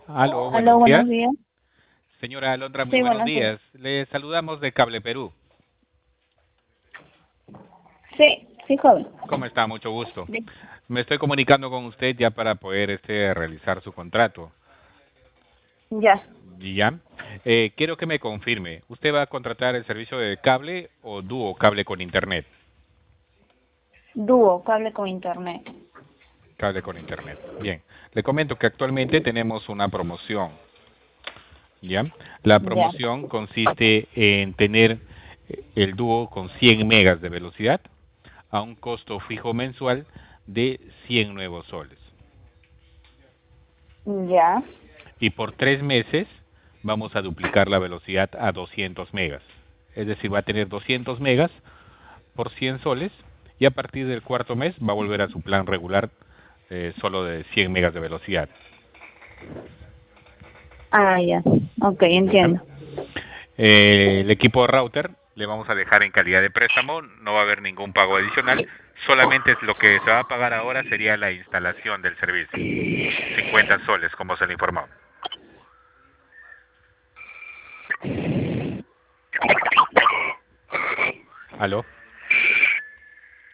Aló, Aló, buenos buenos días. días. Señora Alondra, muy Sí, buenos buenos días. días. Le saludamos de Cable Perú. Sí, sí, joven. ¿Cómo está? Mucho gusto. Di- Me estoy comunicando con usted ya para poder realizar su contrato. Ya, ¿Ya? Quiero que me confirme. ¿Usted va a contratar el servicio de cable o dúo cable con internet? dúo, cable con internet. Cable con internet. Bien. Le comento que actualmente tenemos una promoción. ¿Ya? La Ya, promoción consiste en tener el dúo con 100 megas de velocidad a un costo fijo mensual de 100 nuevos soles. ya, Y por 3 meses vamos a duplicar la velocidad a 200 megas. Es decir, va a tener 200 megas por 100 soles y a partir del cuarto mes va a volver a su plan regular solo de 100 megas de velocidad. ah, ya. Ok, ¿Ya? entiendo. El equipo de router le vamos a dejar en calidad de préstamo, no va a haber ningún pago adicional, solamente es lo que se va a pagar ahora sería la instalación del servicio, 50 soles como se le informó. ¿Aló?